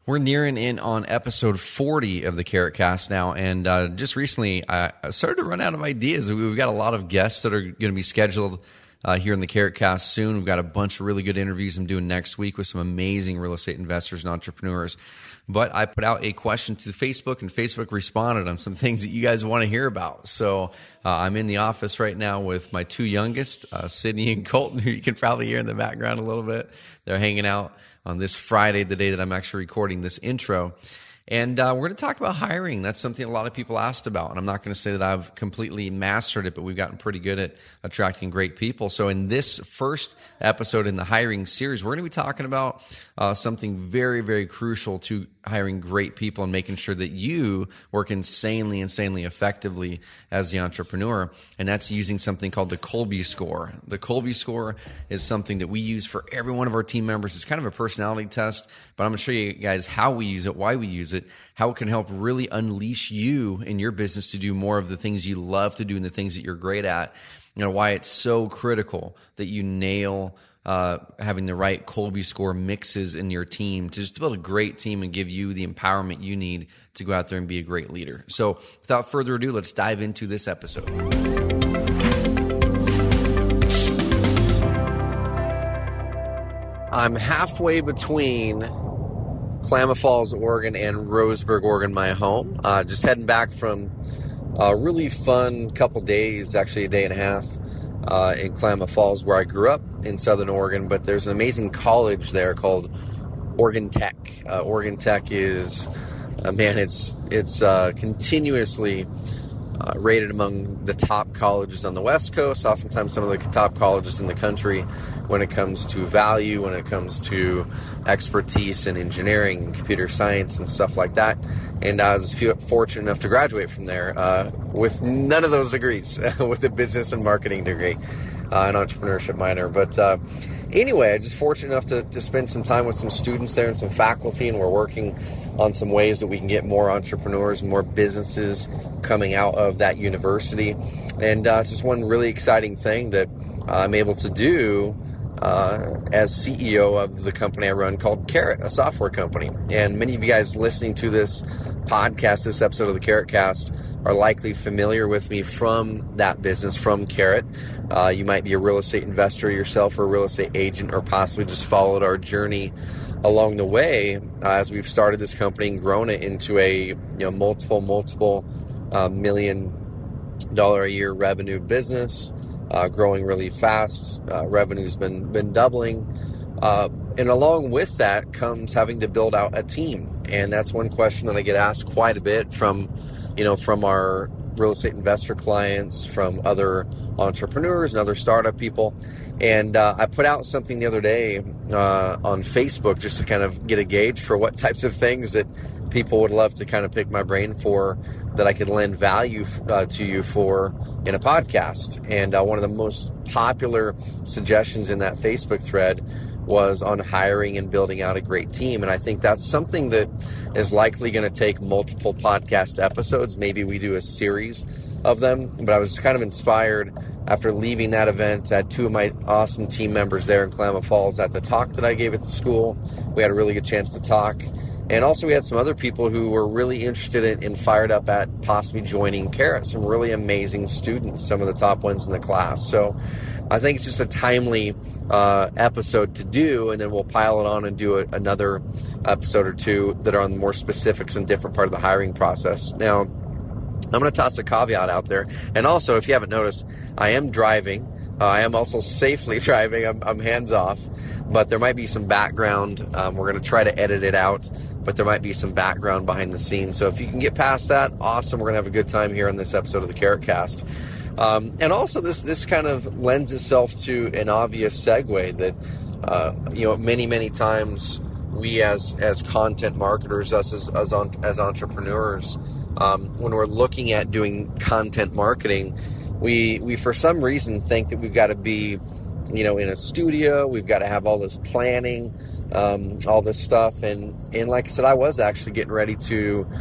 We're nearing in on episode 40 of the Carrot Cast now, and just recently I started to run out of ideas. We've got a lot of guests that are going to be scheduled here in the Carrot Cast soon. We've got a bunch of really good interviews I'm doing next week with some amazing real estate investors and entrepreneurs. But I put out a question to Facebook, and Facebook responded on some things that you guys want to hear about. So I'm in the office right now with my two youngest, Sydney and Colton, who you can probably hear in the background a little bit. They're hanging out on this Friday, the day that I'm actually recording this intro. And we're going to talk about hiring. That's something a lot of people asked about. And I'm not going to say that I've completely mastered it, but we've gotten pretty good at attracting great people. So in this first episode in the hiring series, we're going to be talking about something very, very crucial to hiring great people and making sure that you work insanely effectively as the entrepreneur. And that's using something called the Kolbe Score. The Kolbe Score is something that we use for every one of our team members. It's kind of a personality test, but I'm going to show you guys how we use it, why we use it, how it can help really unleash you in your business to do more of the things you love to do and the things that you're great at. You know, why it's so critical that you nail having the right Kolbe Score mixes in your team to just build a great team and give you the empowerment you need to go out there and be a great leader. So without further ado, let's dive into this episode. I'm halfway between Klamath Falls, Oregon and Roseburg, Oregon, my home. Just heading back from a really fun couple days, actually a day and a half, in Klamath Falls, where I grew up in Southern Oregon. But there's an amazing college there called Oregon Tech. Oregon Tech is, it's continuously rated among the top colleges on the West Coast, oftentimes some of the top colleges in the country when it comes to value, when it comes to expertise in engineering and computer science and stuff like that. And I was fortunate enough to graduate from there with none of those degrees, with a business and marketing degree, an entrepreneurship minor. But anyway, I'm just fortunate enough to spend some time with some students there and some faculty, and we're working on some ways that we can get more entrepreneurs and more businesses coming out of that university. And it's just one really exciting thing that I'm able to do as CEO of the company I run called Carrot, a software company. And many of you guys listening to this podcast, this episode of the Carrot Cast, are likely familiar with me from that business, from Carrot. You might be a real estate investor yourself or a real estate agent, or possibly just followed our journey along the way as we've started this company and grown it into a multiple $1 million a year revenue business, growing really fast. Revenue's been doubling. And along with that comes having to build out a team. And that's one question that I get asked quite a bit from our real estate investor clients, from other entrepreneurs and other startup people. And I put out something the other day on Facebook just to kind of get a gauge for what types of things that people would love to kind of pick my brain for, that I could lend value to you for in a podcast. And one of the most popular suggestions in that Facebook thread was on hiring and building out a great team. And I think that's something that is likely going to take multiple podcast episodes. Maybe we do a series of them. But I was just kind of inspired after leaving that event. I had two of my awesome team members there in Klamath Falls at the talk that I gave at the school. We had a really good chance to talk. And also we had some other people who were really interested in and fired up at possibly joining Carrot, some really amazing students, some of the top ones in the class. So I think it's just a timely episode to do, and then we'll pile it on and do another episode or two that are on more specifics and different part of the hiring process. Now, I'm going to toss a caveat out there. And also, if you haven't noticed, I am driving. I am also safely driving. I'm hands off, but there might be some background. We're going to try to edit it out, but there might be some background behind the scenes. So if you can get past that, awesome. We're going to have a good time here on this episode of the Carrot Cast. And also this kind of lends itself to an obvious segue that, many times we as content marketers, us as entrepreneurs, when we're looking at doing content marketing, we for some reason think that we've got to be, in a studio, we've got to have all this planning, all this stuff. And like I said, I was actually getting ready to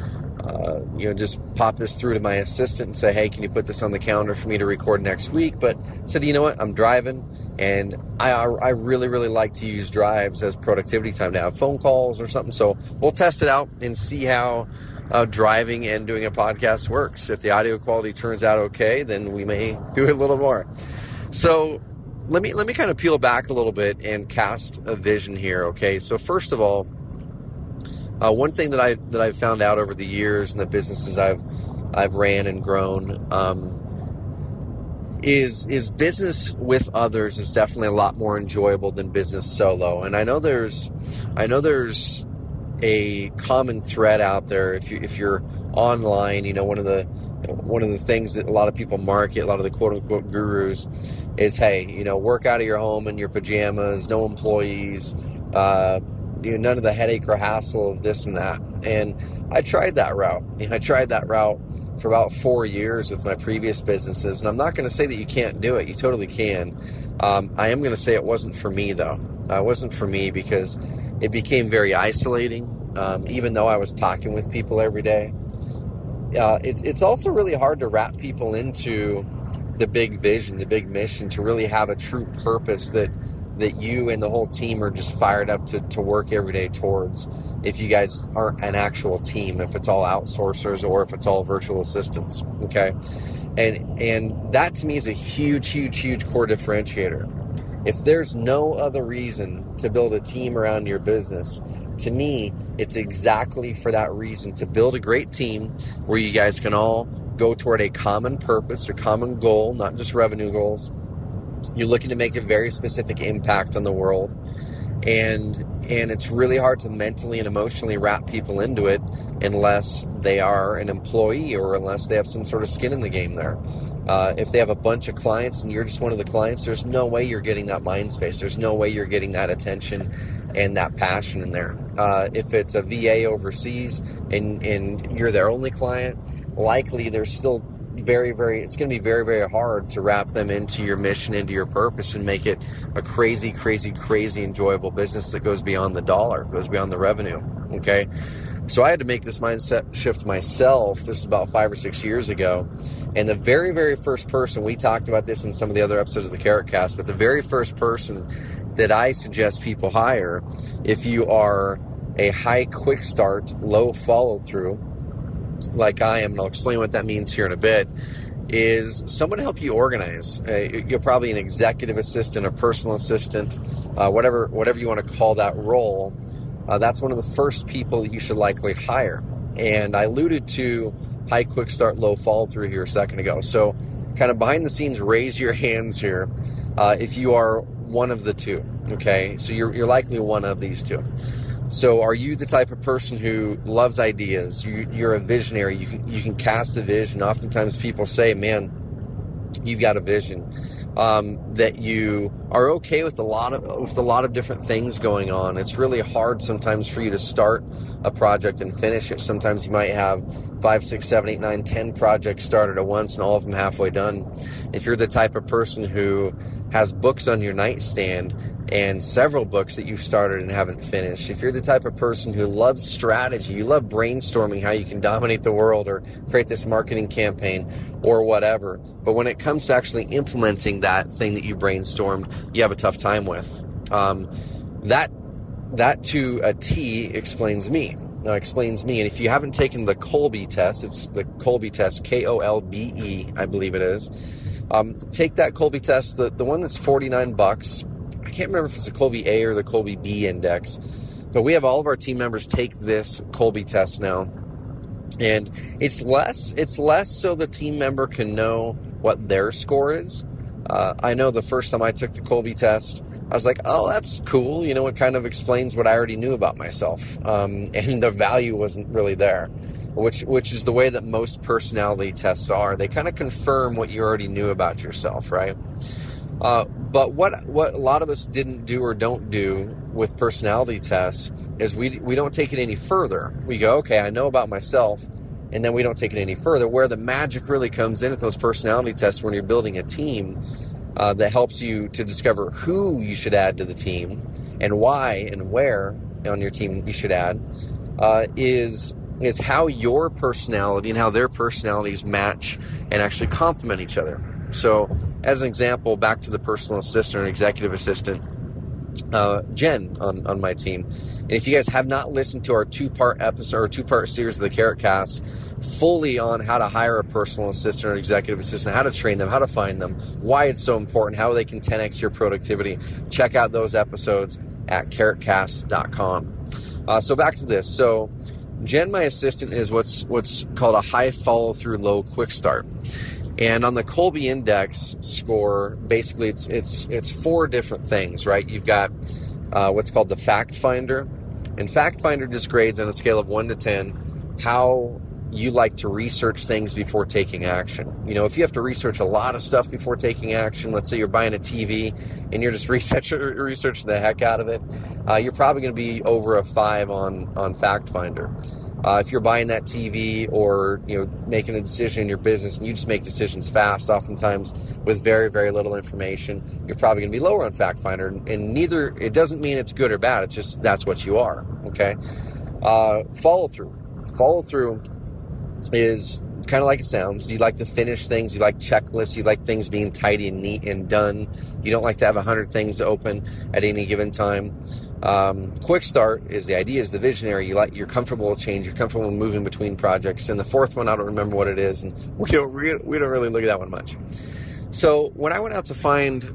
just pop this through to my assistant and say, hey, can you put this on the calendar for me to record next week? But said, you know what, I'm driving, and I really, really like to use drives as productivity time to have phone calls or something. So we'll test it out and see how driving and doing a podcast works. If the audio quality turns out okay, then we may do it a little more. So let me kind of peel back a little bit and cast a vision here. Okay, so first of all, one thing that I've found out over the years in the businesses I've ran and grown is business with others is definitely a lot more enjoyable than business solo. And I know there's a common thread out there. If you're online, one of the things that a lot of people market, a lot of the quote unquote gurus, is, hey, work out of your home in your pajamas, no employees. None of the headache or hassle of this and that. And I tried that route. I tried that route for about 4 years with my previous businesses. And I'm not going to say that you can't do it. You totally can. I am going to say it wasn't for me, though. It wasn't for me because it became very isolating, even though I was talking with people every day. It's also really hard to wrap people into the big vision, the big mission, to really have a true purpose that you and the whole team are just fired up to work every day towards, if you guys aren't an actual team, if it's all outsourcers or if it's all virtual assistants, okay? And that to me is a huge, huge, huge core differentiator. If there's no other reason to build a team around your business, to me, it's exactly for that reason, to build a great team where you guys can all go toward a common purpose, a common goal, not just revenue goals. You're looking to make a very specific impact on the world, and it's really hard to mentally and emotionally wrap people into it unless they are an employee or unless they have some sort of skin in the game there. If they have a bunch of clients and you're just one of the clients, there's no way you're getting that mind space. There's no way you're getting that attention and that passion in there. If it's a VA overseas and you're their only client, likely there's still it's going to be very, very hard to wrap them into your mission, into your purpose, and make it a crazy, crazy, crazy enjoyable business that goes beyond the dollar, goes beyond the revenue. Okay. So I had to make this mindset shift myself. This is about 5 or 6 years ago. And the very, very first person, we talked about this in some of the other episodes of the Carrot Cast, but the very first person that I suggest people hire, if you are a high quick start, low follow through, like I am, and I'll explain what that means here in a bit, is someone to help you organize. You're probably an executive assistant, a personal assistant, whatever you want to call that role. That's one of the first people that you should likely hire. And I alluded to high quick start, low follow through here a second ago. So kind of behind the scenes, raise your hands here if you are one of the two. Okay, so you're likely one of these two. So are you the type of person who loves ideas? You're a visionary. You can cast a vision. Oftentimes people say, man, you've got a vision. That you are okay with a lot of different things going on. It's really hard sometimes for you to start a project and finish it. Sometimes you might have 5, 6, 7, 8, 9, 10 projects started at once and all of them halfway done. If you're the type of person who has books on your nightstand and several books that you've started and haven't finished, if you're the type of person who loves strategy, you love brainstorming how you can dominate the world or create this marketing campaign or whatever, but when it comes to actually implementing that thing that you brainstormed, you have a tough time with, that to a T explains me. And if you haven't taken the Kolbe test, it's the Kolbe test, Kolbe, I believe it is. Take that Kolbe test, the one that's $49. I can't remember if it's the Kolbe A or the Kolbe B index, but we have all of our team members take this Kolbe test now. And it's less so the team member can know what their score is. I know the first time I took the Kolbe test, I was like, oh, that's cool. It kind of explains what I already knew about myself. And the value wasn't really there, which is the way that most personality tests are. They kind of confirm what you already knew about yourself, right? But what a lot of us didn't do or don't do with personality tests is we don't take it any further. We go, okay, I know about myself, and then we don't take it any further. Where the magic really comes in at those personality tests when you're building a team that helps you to discover who you should add to the team and why and where on your team you should add is is how your personality and how their personalities match and actually complement each other. So as an example, back to the personal assistant or executive assistant, Jen on my team. And if you guys have not listened to our two-part episode or two-part series of the Carrot Cast fully on how to hire a personal assistant or executive assistant, how to train them, how to find them, why it's so important, how they can 10x your productivity, check out those episodes at carrotcast.com. So back to this. So Jen, my assistant, is what's called a high follow-through, low quick start. And on the Kolbe Index score, basically it's four different things, right? You've got what's called the Fact Finder. And Fact Finder just grades on a scale of 1 to 10 how you like to research things before taking action. You know, if you have to research a lot of stuff before taking action, let's say you're buying a TV and you're just researching the heck out of it, you're probably going to be over a 5 on Fact Finder. If you're buying that TV or, making a decision in your business and you just make decisions fast, oftentimes with very, very little information, you're probably going to be lower on Fact Finder. And neither, it doesn't mean it's good or bad. It's just that's what you are. Okay. Follow through is kind of like it sounds. You like to finish things. You like checklists. You like things being tidy and neat and done. You don't like to have 100 things open at any given time. Quick start is the idea, is the visionary. You're comfortable with change. You're comfortable with moving between projects. And the fourth one, I don't remember what it is, and we don't really look at that one much. So when I went out to find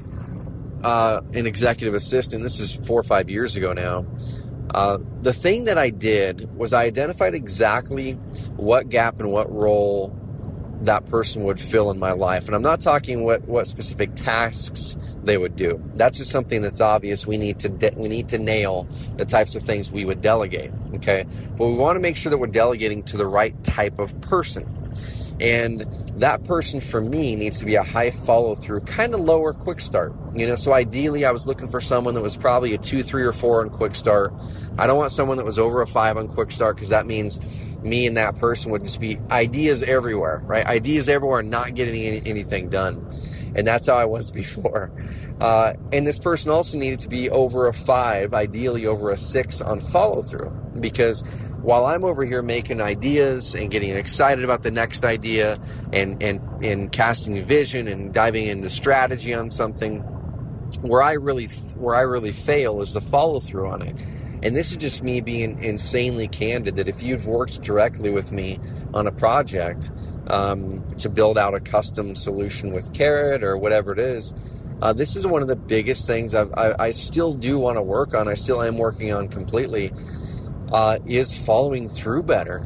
an executive assistant, this is 4 or 5 years ago now, the thing that I did was I identified exactly what gap and what role that person would fill in my life. And I'm not talking what specific tasks they would do. That's just something that's obvious. We need to nail the types of things we would delegate. Okay. But we want to make sure that we're delegating to the right type of person. And that person for me needs to be a high follow through, kind of lower quick start. So ideally I was looking for someone that was probably a 2, 3, or 4 on quick start. I don't want someone that was over a 5 on quick start, because that means me and that person would just be ideas everywhere, right? Ideas everywhere, not getting anything done. And that's how I was before. And this person also needed to be over a 5, ideally over a 6 on follow through, because while I'm over here making ideas and getting excited about the next idea and casting vision and diving into strategy on something, where I really fail is the follow through on it. And this is just me being insanely candid, that if you've worked directly with me on a project to build out a custom solution with Carrot or whatever it is, this is one of the biggest things I still do want to work on. I still am working on completely, is following through better.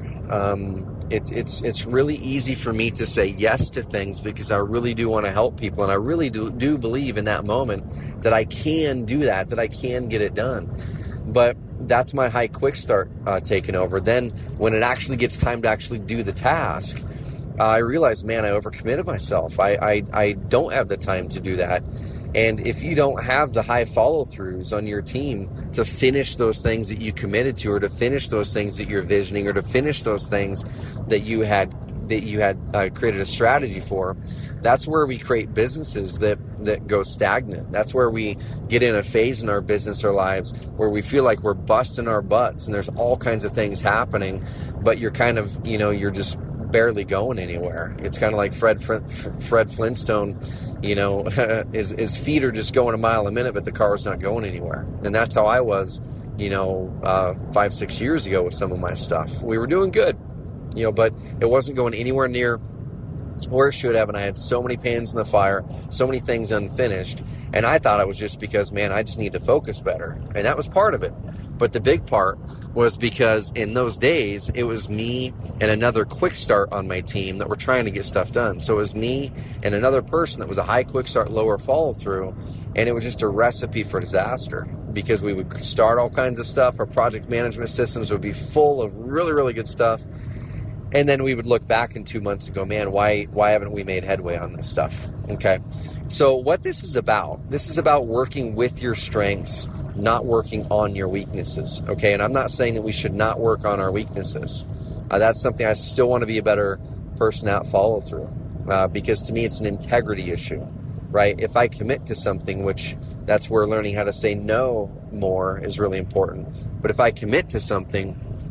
It's really easy for me to say yes to things because I really do want to help people, and I really do believe in that moment that I can do that I can get it done. But that's my high quick start taking over. Then when it actually gets time to actually do the task, I realize, man, I overcommitted myself. I don't have the time to do that. And if you don't have the high follow-throughs on your team to finish those things that you committed to, or to finish those things that you're visioning, or to finish those things that you had created a strategy for, that's where we create businesses that go stagnant. That's where we get in a phase in our business or lives where we feel like we're busting our butts and there's all kinds of things happening, but you're kind of, you're just barely going anywhere. It's kind of like Fred Flintstone, his feet are just going a mile a minute, but the car's not going anywhere. And that's how I was, 5-6 years ago with some of my stuff. We were doing good, but it wasn't going anywhere near where it should have, and I had so many pans in the fire, so many things unfinished, and I thought it was just because, man, I just need to focus better, and that was part of it. But the big part was because in those days, it was me and another quick start on my team that were trying to get stuff done. So it was me and another person that was a high quick start, lower follow through, and it was just a recipe for disaster, because we would start all kinds of stuff. Our project management systems would be full of really, really good stuff. And then we would look back in 2 months and go, man, why haven't we made headway on this stuff? Okay. So what this is about working with your strengths, not working on your weaknesses. Okay. And I'm not saying that we should not work on our weaknesses. That's something I still want to be a better person at follow through, because to me, it's an integrity issue, right? If I commit to something, which that's where learning how to say no more is really important. But if I commit to something,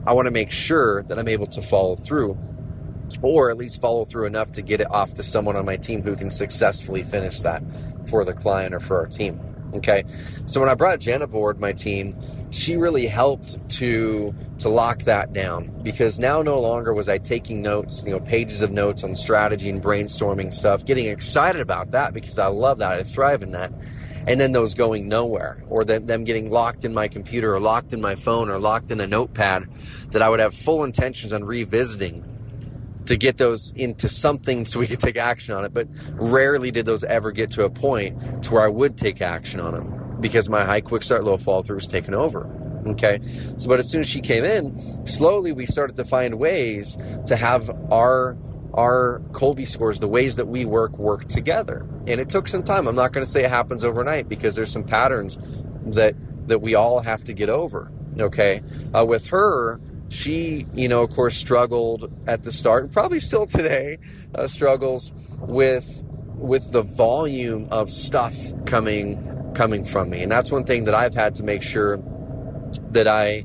I want to make sure that I'm able to follow through, or at least follow through enough to get it off to someone on my team who can successfully finish that for the client or for our team. Okay, so when I brought Jen aboard my team, she really helped to lock that down, because now no longer was I taking notes, pages of notes on strategy and brainstorming stuff, getting excited about that because I love that, I thrive in that, and then those going nowhere, or them getting locked in my computer or locked in my phone or locked in a notepad that I would have full intentions on revisiting to get those into something so we could take action on it. But rarely did those ever get to a point to where I would take action on them, because my high quick start, low follow through was taken over. Okay. So, but as soon as she came in, slowly we started to find ways to have our Kolbe scores, the ways that we work together. And it took some time. I'm not going to say it happens overnight, because there's some patterns that we all have to get over. Okay. With her, she, of course, struggled at the start, and probably still today struggles with the volume of stuff coming from me. And that's one thing that I've had to make sure that I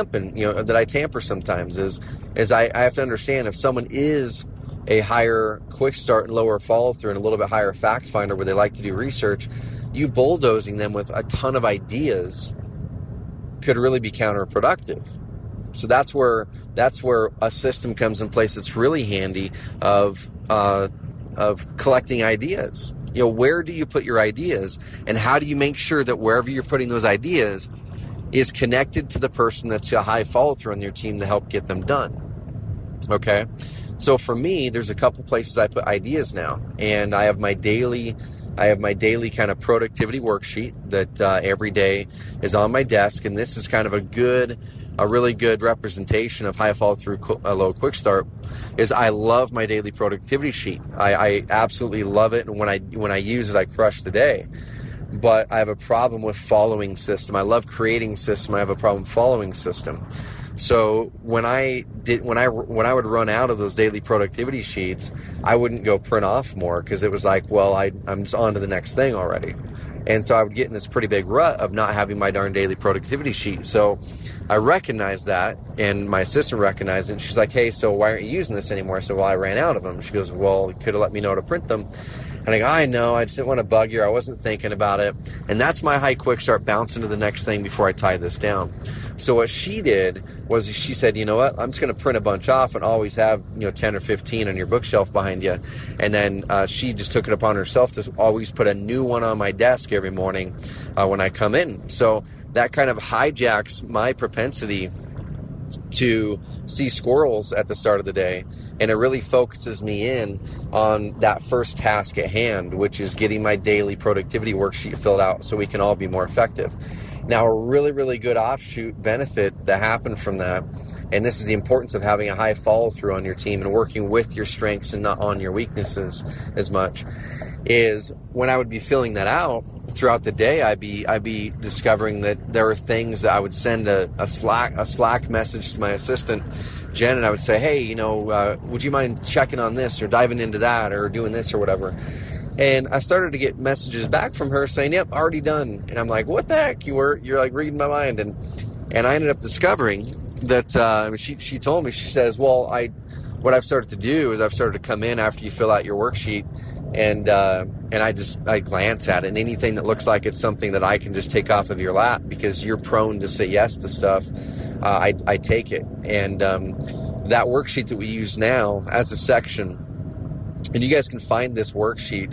tamper sometimes is I have to understand, if someone is a higher quick start and lower follow through and a little bit higher fact finder where they like to do research, you bulldozing them with a ton of ideas could really be counterproductive. So that's where a system comes in place that's really handy of collecting ideas. Where do you put your ideas, and how do you make sure that wherever you're putting those ideas is connected to the person that's a high follow through on your team to help get them done? Okay. So for me, there's a couple places I put ideas now, and I have my daily kind of productivity worksheet that every day is on my desk, and this is kind of a really good representation of high follow through, low quick start. Is I love my daily productivity sheet. I absolutely love it, and when I use it, I crush the day. But I have a problem with following system. I love creating system. I have a problem following system. So when I would run out of those daily productivity sheets, I wouldn't go print off more, because it was like, well, I'm just on to the next thing already. And so I would get in this pretty big rut of not having my darn daily productivity sheet. So I recognized that, and my assistant recognized it, and she's like, hey, so why aren't you using this anymore? I said, well, I ran out of them. She goes, well, you could have let me know to print them. And I go, I know, I just didn't want to bug you. I wasn't thinking about it. And that's my high quick start, bouncing to the next thing before I tie this down. So what she did was she said, you know what, I'm just going to print a bunch off and always have 10 or 15 on your bookshelf behind you. And then she just took it upon herself to always put a new one on my desk every morning when I come in. So that kind of hijacks my propensity to see squirrels at the start of the day, and it really focuses me in on that first task at hand, which is getting my daily productivity worksheet filled out so we can all be more effective. Now, a really, really good offshoot benefit that happened from that, and this is the importance of having a high follow through on your team and working with your strengths and not on your weaknesses as much, is when I would be filling that out throughout the day, I'd be discovering that there are things that I would send a Slack message to my assistant, Jen, and I would say, hey, would you mind checking on this or diving into that or doing this or whatever? And I started to get messages back from her saying, yep, already done. And I'm like, what the heck? You're like reading my mind. And I ended up discovering that she told me, she says, well, what I've started to do is I've started to come in after you fill out your worksheet, and I glance at it, and anything that looks like it's something that I can just take off of your lap because you're prone to say yes to stuff, I take it. And that worksheet that we use now as a section, and you guys can find this worksheet,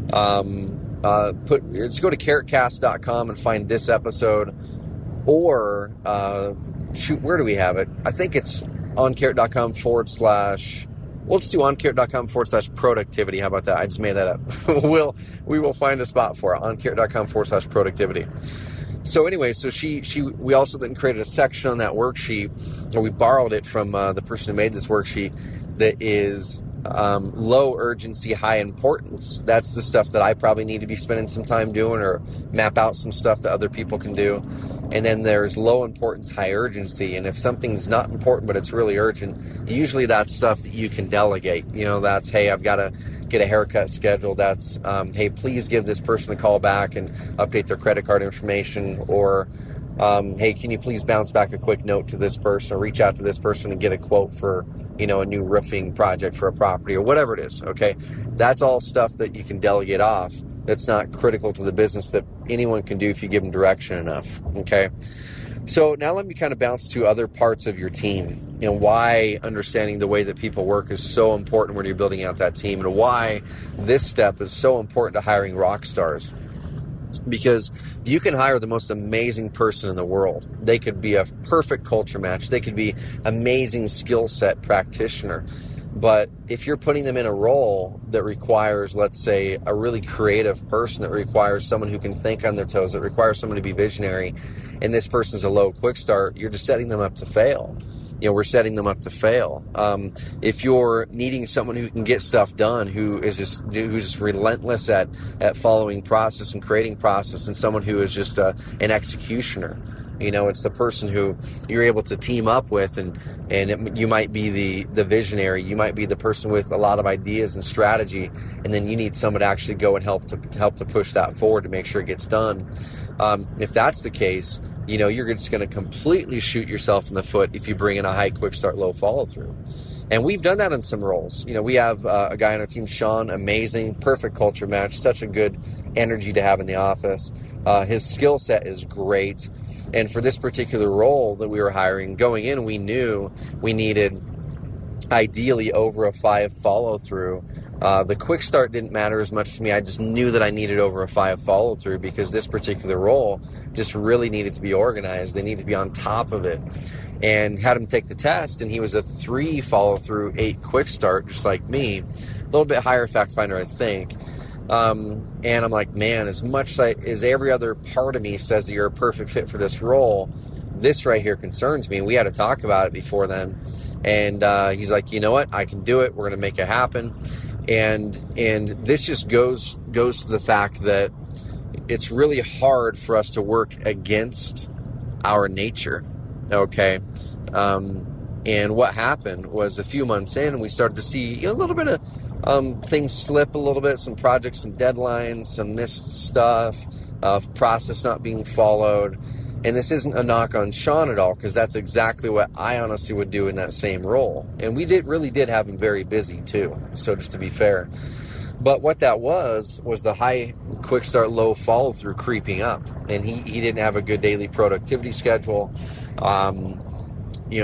just go to carrotcast.com and find this episode, or where do we have it? I think it's on carrot.com / let's do on carrot.com / productivity. How about that? I just made that up. We will find a spot for it on carrot.com / productivity. So anyway, we also then created a section on that worksheet, or we borrowed it from the person who made this worksheet, that is low urgency, high importance. That's the stuff that I probably need to be spending some time doing, or map out some stuff that other people can do. And then there's low importance, high urgency. And if something's not important but it's really urgent, usually that's stuff that you can delegate. That's, hey, I've got to get a haircut scheduled. That's, hey, please give this person a call back and update their credit card information, or Hey, can you please bounce back a quick note to this person, or reach out to this person and get a quote for, a new roofing project for a property, or whatever it is, okay? That's all stuff that you can delegate off. That's not critical to the business, that anyone can do if you give them direction enough, okay? So now let me kind of bounce to other parts of your team, why understanding the way that people work is so important when you're building out that team, and why this step is so important to hiring rock stars. Because you can hire the most amazing person in the world. They could be a perfect culture match. They could be amazing skill set practitioner. But if you're putting them in a role that requires, let's say, a really creative person, that requires someone who can think on their toes, that requires someone to be visionary, and this person's a low quick start, you're just setting them up to fail. We're setting them up to fail. If you're needing someone who can get stuff done, who's just relentless at following process and creating process, and someone who is just an executioner, it's the person who you're able to team up with, and you might be the visionary, you might be the person with a lot of ideas and strategy, and then you need someone to actually go and help to push that forward to make sure it gets done. If that's the case, you're just going to completely shoot yourself in the foot if you bring in a high quick start, low follow through. And we've done that in some roles. We have a guy on our team, Sean, amazing, perfect culture match, such a good energy to have in the office. His skill set is great. And for this particular role that we were hiring, going in, we knew we needed ideally over a 5 follow through. The quick start didn't matter as much to me. I just knew that I needed over a 5 follow through, because this particular role just really needed to be organized. They needed to be on top of it. And had him take the test, and he was a 3 follow through, 8 quick start, just like me. A little bit higher fact finder, I think. And I'm like, man, as much as every other part of me says that you're a perfect fit for this role, this right here concerns me. And we had to talk about it before then. And he's like, you know what? I can do it. We're going to make it happen. And this just goes to the fact that it's really hard for us to work against our nature, okay? And what happened was, a few months in, we started to see a little bit of things slip a little bit, some projects, some deadlines, some missed stuff, process not being followed. And this isn't a knock on Sean at all, because that's exactly what I honestly would do in that same role. And we really did have him very busy too, so just to be fair. But what that was the high quick start, low follow through creeping up. And he didn't have a good daily productivity schedule. We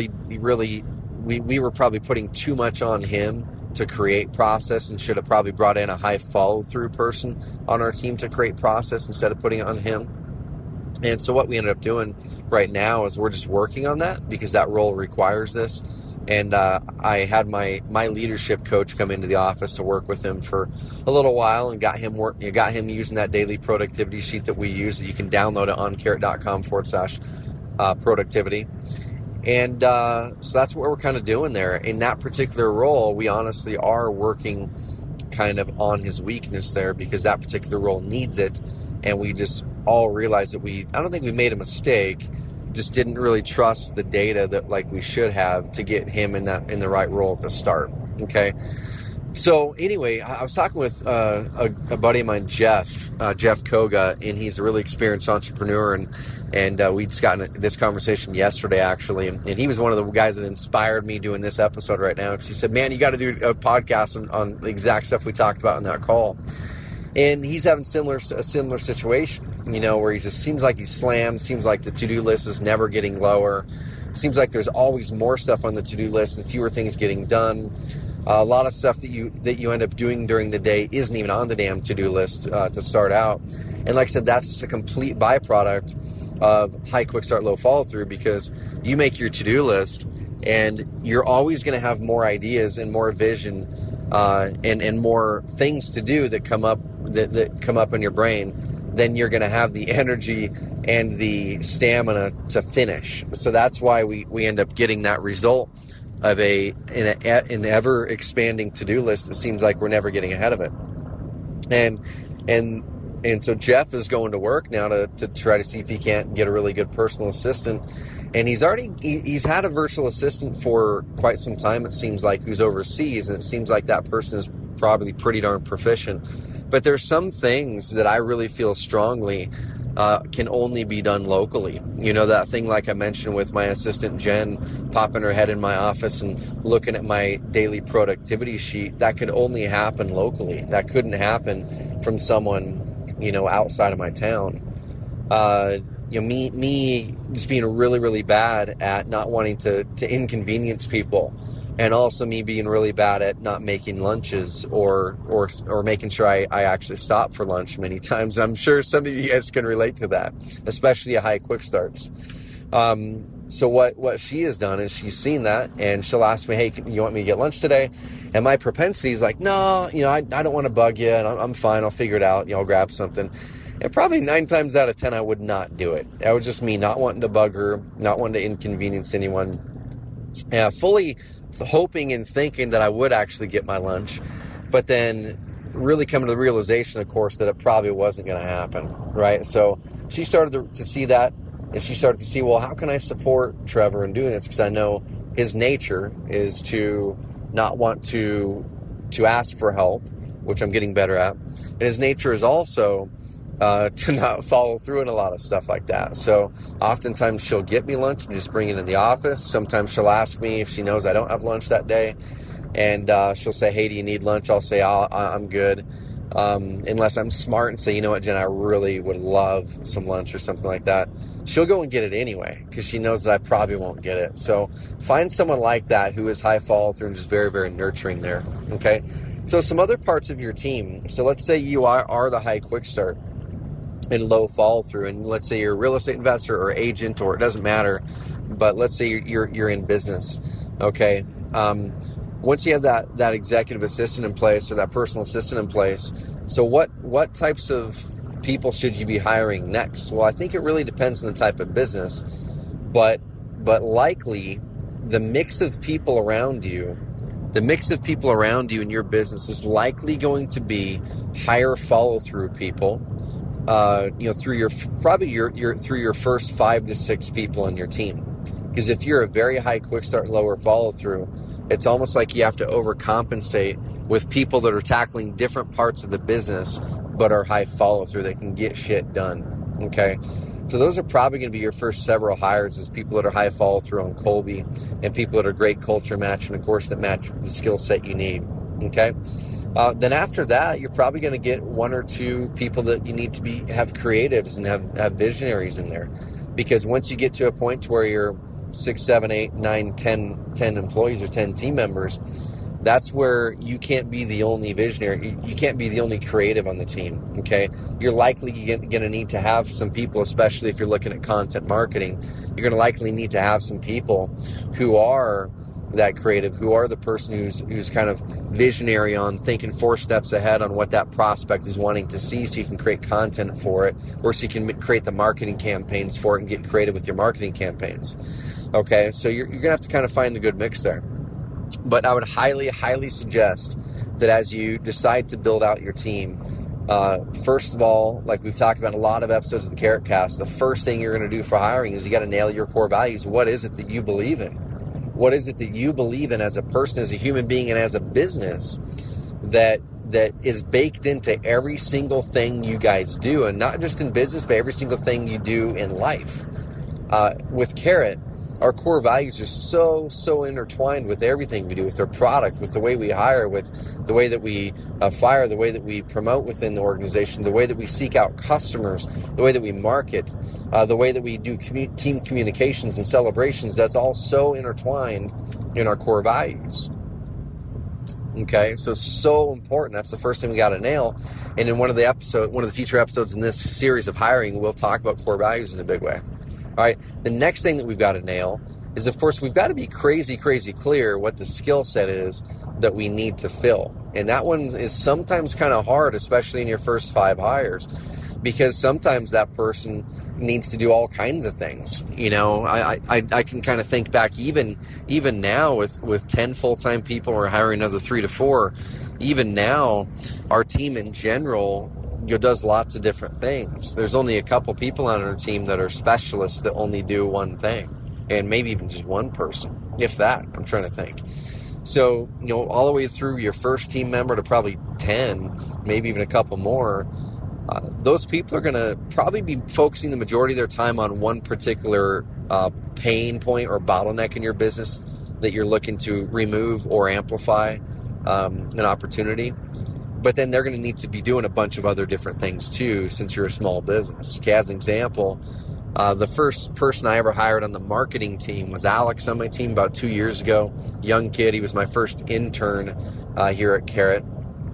were probably putting too much on him to create process, and should have probably brought in a high follow through person on our team to create process instead of putting it on him. And so what we ended up doing right now is we're just working on that, because that role requires this. And I had my leadership coach come into the office to work with him for a little while, and got him using that daily productivity sheet that we use, that you can download it on carrot.com/productivity. And so that's what we're kind of doing there. In that particular role, we honestly are working kind of on his weakness there, because that particular role needs it. And we just all realized that I don't think we made a mistake, just didn't really trust the data that like we should have to get him in the right role at the start. Okay. So anyway, I was talking with a buddy of mine, Jeff Koga, and he's a really experienced entrepreneur, and we just got in this conversation yesterday, actually, and he was one of the guys that inspired me doing this episode right now, because he said, man, you got to do a podcast on the exact stuff we talked about in that call. And he's having a similar situation, where he just seems like he's slammed, seems like the to-do list is never getting lower, seems like there's always more stuff on the to-do list and fewer things getting done. A lot of stuff that you end up doing during the day isn't even on the damn to-do list to start out. And like I said, that's just a complete byproduct of high quick start, low follow through, because you make your to-do list and you're always going to have more ideas and more vision and more things to do that come up in your brain than you're going to have the energy and the stamina to finish. So that's why we end up getting that result of an ever expanding to-do list that seems like we're never getting ahead of it. And so Jeff is going to work now to try to see if he can't get a really good personal assistant. And he's had a virtual assistant for quite some time, it seems like, who's overseas, and it seems like that person is probably pretty darn proficient. But there's some things that I really feel strongly can only be done locally. That thing like I mentioned with my assistant Jen popping her head in my office and looking at my daily productivity sheet, that could only happen locally. That couldn't happen from someone, outside of my town. Me just being really, really bad at not wanting to inconvenience people, and also me being really bad at not making lunches or making sure I actually stop for lunch many times. I'm sure some of you guys can relate to that, especially at high quick starts. So what she has done is she's seen that, and she'll ask me, hey, you want me to get lunch today? And my propensity is like, no, I don't want to bug you, and I'm fine. I'll figure it out. I'll grab something. And probably 9 times out of 10, I would not do it. That was just me not wanting to bug her, not wanting to inconvenience anyone. Fully hoping and thinking that I would actually get my lunch, but then really coming to the realization, of course, that it probably wasn't going to happen, right? So she started to see that, and she started to see, well, how can I support Trevor in doing this? Because I know his nature is to not want to ask for help, which I'm getting better at. And his nature is also to not follow through in a lot of stuff like that. So oftentimes she'll get me lunch and just bring it in the office. Sometimes she'll ask me if she knows I don't have lunch that day, and she'll say, hey, do you need lunch? I'll say, I'm good. Unless I'm smart and say, you know what, Jen, I really would love some lunch or something like that. She'll go and get it anyway because she knows that I probably won't get it. So find someone like that who is high follow through and just very, very nurturing there. Okay. So some other parts of your team. So let's say you are the high quick start and low follow through, and let's say you're a real estate investor or agent, or it doesn't matter, but let's say you're in business. Okay. Once you have that executive assistant in place or that personal assistant in place, so what types of people should you be hiring next? Well, I think it really depends on the type of business, but likely the mix of people around you in your business is likely going to be higher follow through people. Through your first 5 to 6 people in your team. Because if you're a very high quick start, lower follow through, it's almost like you have to overcompensate with people that are tackling different parts of the business but are high follow through that can get shit done. Okay. So those are probably going to be your first several hires, is people that are high follow through on Kolbe, and people that are great culture match, and of course that match the skill set you need. Okay. Then after that, you're probably going to get 1 or 2 people that you need to have creatives and have visionaries in there. Because once you get to a point to where you're 6, 7, 8, 9, 10 employees or 10 team members, that's where you can't be the only visionary. You can't be the only creative on the team, okay? You're likely going to need to have some people, especially if you're looking at content marketing, you're going to likely need to have some people who are that creative, who are the person who's kind of visionary on thinking 4 steps ahead on what that prospect is wanting to see, so you can create content for it, or so you can create the marketing campaigns for it and get creative with your marketing campaigns. Okay, so you're going to have to kind of find a good mix there. But I would highly, highly suggest that as you decide to build out your team, first of all, like we've talked about in a lot of episodes of the Carrot Cast, the first thing you're going to do for hiring is you got to nail your core values. What is it that you believe in? What is it that you believe in as a person, as a human being, and as a business that is baked into every single thing you guys do, and not just in business, but every single thing you do in life? With Carrot, our core values are so intertwined with everything we do, with our product, with the way we hire, with the way that we fire, the way that we promote within the organization, the way that we seek out customers, the way that we market, the way that we do team communications and celebrations. That's all so intertwined in our core values. Okay, so it's so important. That's the first thing we got to nail. And in one of the future episodes in this series of hiring, we'll talk about core values in a big way. All right, the next thing that we've got to nail is, of course, we've got to be crazy clear what the skill set is that we need to fill. And that one is sometimes kind of hard, especially in your first 5 hires, because sometimes that person needs to do all kinds of things. I can kind of think back even now with 10 full-time people, we're hiring another 3 to 4. Even now, our team in general does lots of different things. There's only a couple people on our team that are specialists that only do one thing, and maybe even just one person, if that. I'm trying to think. So, all the way through your first team member to probably 10, maybe even a couple more, those people are going to probably be focusing the majority of their time on one particular pain point or bottleneck in your business that you're looking to remove or amplify an opportunity. But then they're going to need to be doing a bunch of other different things too, since you're a small business. Okay, as an example, the first person I ever hired on the marketing team was Alex on my team about 2 years ago. Young kid. He was my first intern here at Carrot.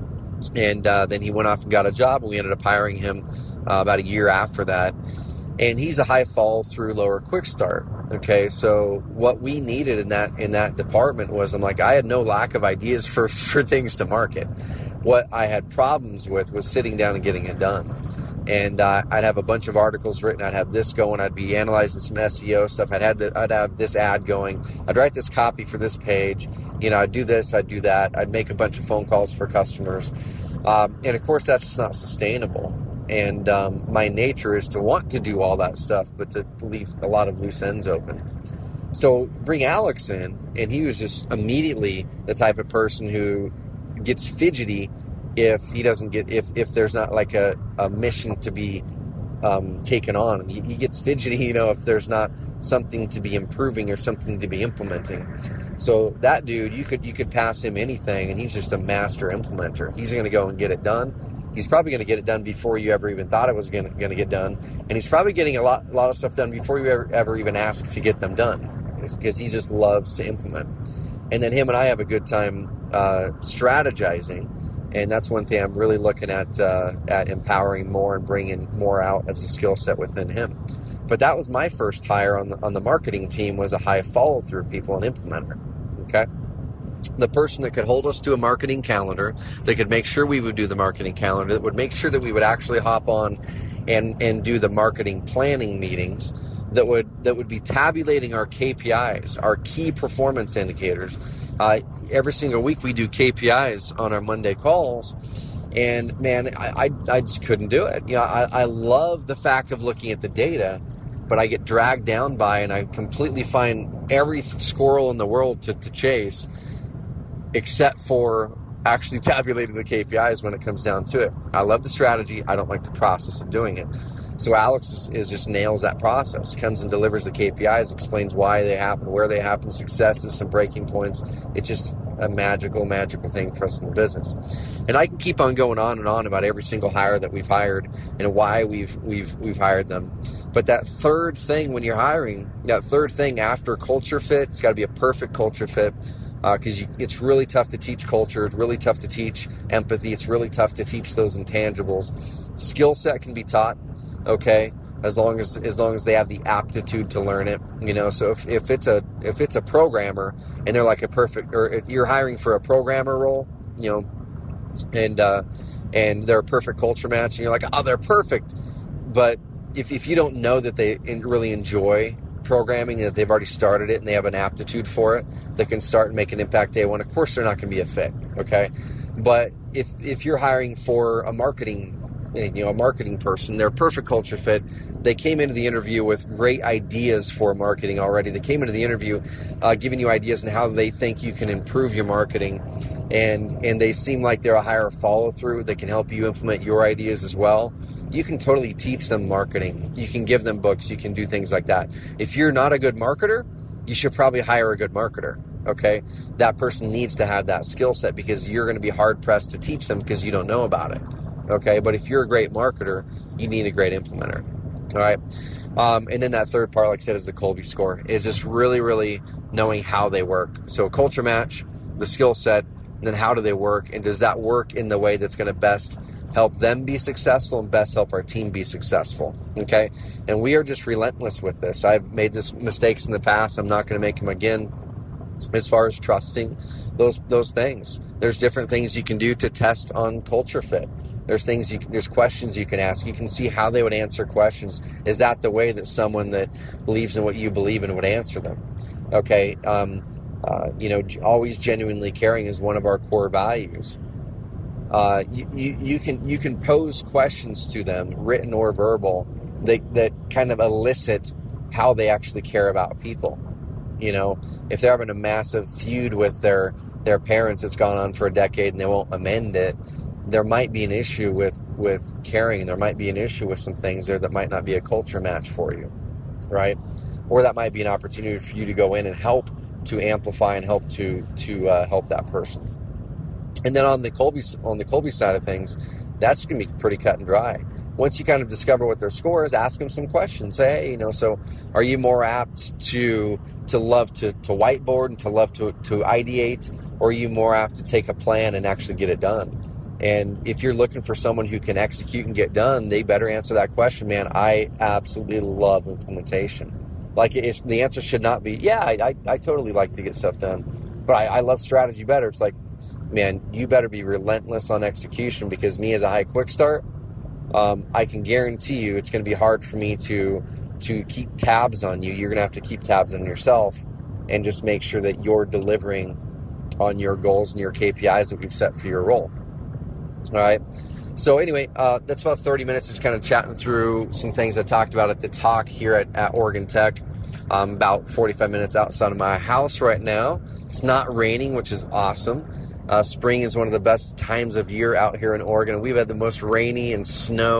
And then he went off and got a job, and we ended up hiring him about a year after that. And he's a high fall through, lower quick start. Okay, so what we needed in that department was, I had no lack of ideas for things to market. What I had problems with was sitting down and getting it done. And I'd have a bunch of articles written. I'd have this going. I'd be analyzing some SEO stuff. I'd have this ad going. I'd write this copy for this page. I'd do this. I'd do that. I'd make a bunch of phone calls for customers. And of course, that's just not sustainable. And my nature is to want to do all that stuff, but to leave a lot of loose ends open. So bring Alex in, and he was just immediately the type of person who gets fidgety if he doesn't get, if there's not like a mission to be taken on. He gets fidgety, if there's not something to be improving or something to be implementing. So that dude, you could pass him anything, and he's just a master implementer. He's going to go and get it done. He's probably going to get it done before you ever even thought it was going to get done, and he's probably getting a lot of stuff done before you ever even ask to get them done, because he just loves to implement. And then him and I have a good time strategizing. And that's one thing I'm really looking at empowering more and bringing more out as a skill set within him. But that was my first hire on the marketing team, was a high follow through people, an implementer. Okay, the person that could hold us to a marketing calendar, that could make sure we would do the marketing calendar, that would make sure that we would actually hop on and do the marketing planning meetings, that would be tabulating our KPIs, our key performance indicators. Every single week we do KPIs on our Monday calls, and man, I just couldn't do it. I love the fact of looking at the data, but I get dragged down by, and I completely find every squirrel in the world to chase, except for actually tabulating the KPIs when it comes down to it. I love the strategy. I don't like the process of doing it. So Alex is just nails that process, comes and delivers the KPIs, explains why they happen, where they happen, successes, some breaking points. It's just a magical thing for us in the business. And I can keep on going on and on about every single hire that we've hired and why we've hired them. But that third thing when you're hiring, that third thing after culture fit, it's got to be a perfect culture fit. Because it's really tough to teach culture. It's really tough to teach empathy. It's really tough to teach those intangibles. Skill set can be taught. Okay, as long as they have the aptitude to learn it, So if it's a programmer and they're like a perfect, or if you're hiring for a programmer role, and they're a perfect culture match, and you're like, oh, they're perfect, but if you don't know that they really enjoy programming, that they've already started it and they have an aptitude for it, that can start and make an impact day one, of course they're not going to be a fit. Okay, but if you're hiring for a marketing person, they're a perfect culture fit. They came into the interview with great ideas for marketing already. They came into the interview giving you ideas on how they think you can improve your marketing, and they seem like they're a higher follow through. They can help you implement your ideas as well. You can totally teach them marketing. You can give them books. You can do things like that. If you're not a good marketer, you should probably hire a good marketer. Okay, that person needs to have that skill set, because you're going to be hard pressed to teach them because you don't know about it. Okay, but if you're a great marketer, you need a great implementer. All right, and then that third part, like I said, is the Kolbe score. Is just really knowing how they work. So a culture match, the skill set, and then how do they work, and does that work in the way that's going to best help them be successful and best help our team be successful. Okay, and we are just relentless with this. I've made this mistakes in the past. I'm not going to make them again. As far as trusting those things, there's different things you can do to test on culture fit. There's questions you can ask. You can see how they would answer questions. Is that the way that someone that believes in what you believe in would answer them? Okay, always genuinely caring is one of our core values. You can pose questions to them, written or verbal, that kind of elicit how they actually care about people. If they're having a massive feud with their parents that's gone on for a decade and they won't amend it, there might be an issue with caring. There might be an issue with some things there that might not be a culture match for you, right? Or that might be an opportunity for you to go in and help to amplify and help to help that person. And then on the Kolbe side of things, that's going to be pretty cut and dry. Once you kind of discover what their score is, ask them some questions. Say, hey, so are you more apt to love to whiteboard and to love to ideate, or are you more apt to take a plan and actually get it done? And if you're looking for someone who can execute and get done, they better answer that question, man. I absolutely love implementation. Like, the answer should not be, yeah, I totally like to get stuff done, but I love strategy better. It's like, man, you better be relentless on execution, because me as a high quick start, I can guarantee you it's going to be hard for me to keep tabs on you. You're going to have to keep tabs on yourself and just make sure that you're delivering on your goals and your KPIs that we've set for your role. All right. So anyway, that's about 30 minutes just kind of chatting through some things I talked about at the talk here at Oregon Tech. I'm about 45 minutes outside of my house right now. It's not raining, which is awesome. Spring is one of the best times of year out here in Oregon. We've had the most rainy and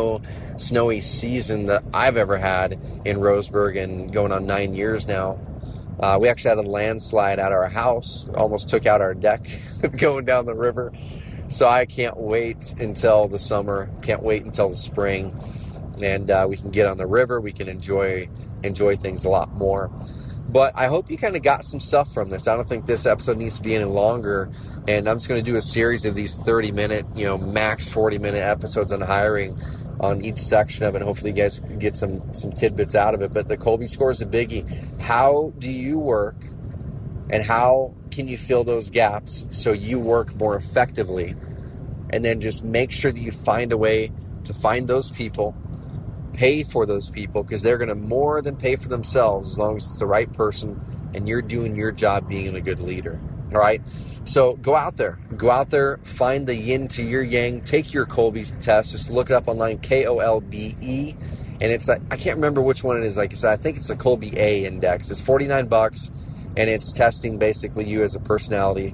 snowy season that I've ever had in Roseburg, and going on 9 years now. We actually had a landslide at our house, almost took out our deck going down the river. So I can't wait until the summer, can't wait until the spring, and we can get on the river. We can enjoy things a lot more. But I hope you kind of got some stuff from this. I don't think this episode needs to be any longer, and I'm just going to do a series of these 30-minute, max 40-minute episodes on hiring on each section of it, and hopefully you guys get some tidbits out of it. But the Kolbe score is a biggie. How do you work, and how can you fill those gaps so you work more effectively? And then just make sure that you find a way to find those people, pay for those people, because they're going to more than pay for themselves as long as it's the right person and you're doing your job being a good leader. All right. So go out there, find the yin to your yang, take your Kolbe test. Just look it up online, Kolbe. And it's like, I can't remember which one it is. Like I said, I think it's the Kolbe A index. It's $49, and it's testing basically you as a personality.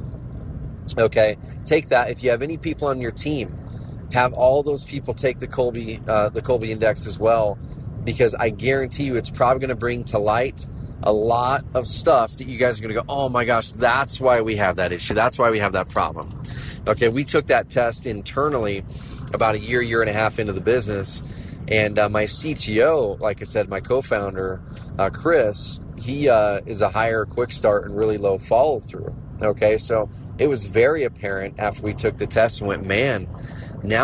Okay. Take that. If you have any people on your team, have all those people take the Kolbe index as well, because I guarantee you it's probably going to bring to light a lot of stuff that you guys are going to go, oh my gosh, that's why we have that issue. That's why we have that problem. Okay, we took that test internally about a year and a half into the business, and my CTO, like I said, my co-founder, Chris, he is a higher quick start and really low follow through. Okay, so it was very apparent after we took the test and went, man,